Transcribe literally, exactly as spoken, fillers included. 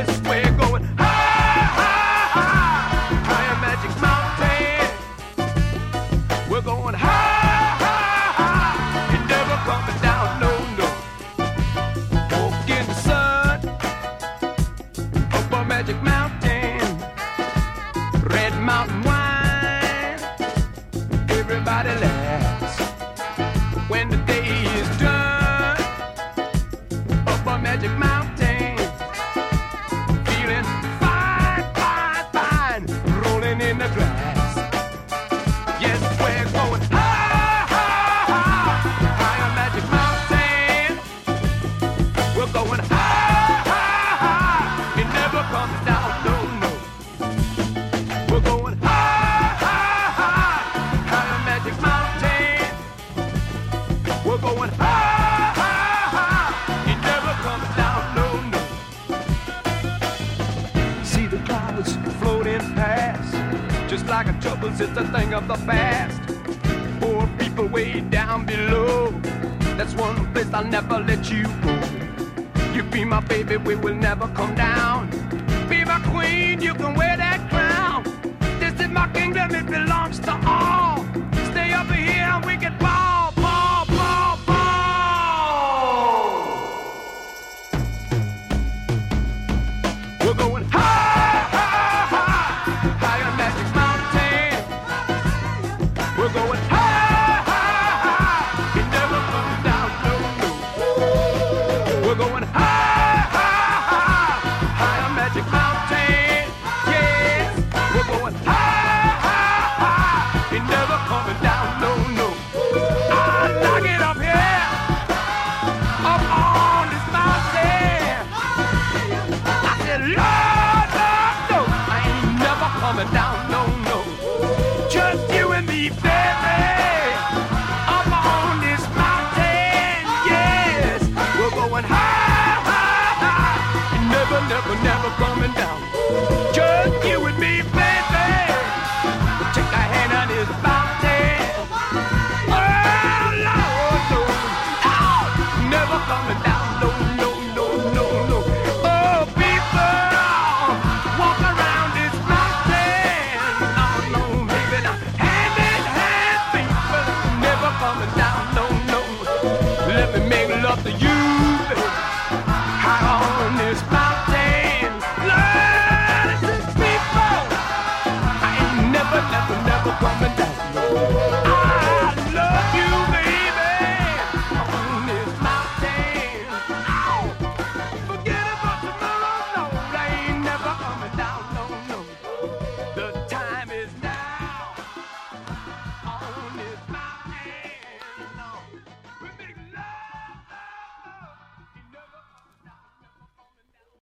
It's a thing of the past. Poor people way down below. That's one place I'll never let you go. You be my baby, we will never come down. Be my queen, you can wear that crown. This is my kingdom, it belongs to all. Stay up here and we can ball, ball, ball, ball. We're going high, high, high, high on Magic Mountain. We're going high, high, high. It never comes down, no, no. We're going high, high, high, high on Magic Mountain. Yes, we're going high, high, high. It never coming down, no, no. I like it up here, up on this mountain. I said, Lord, Lord, no, I ain't never coming down, no, no. Just you and me, baby, up on this mountain, yes. We're going high, high, high, and never, never, never coming down. Just you and me, baby, take a hand on this mountain. Oh, Lord, no, oh, never coming down, no, no, no, no, no. Oh, people, walk around this mountain. Oh, no, baby, now, hand in hand, people, never coming down, no, no. Let me make love to you, baby, high on this mountain. Lord, this people, I ain't never, never, never coming down. I love you, baby, on this mountain. Ow. Forget about tomorrow, no, I ain't never coming down, no, no. The time is now on this mountain.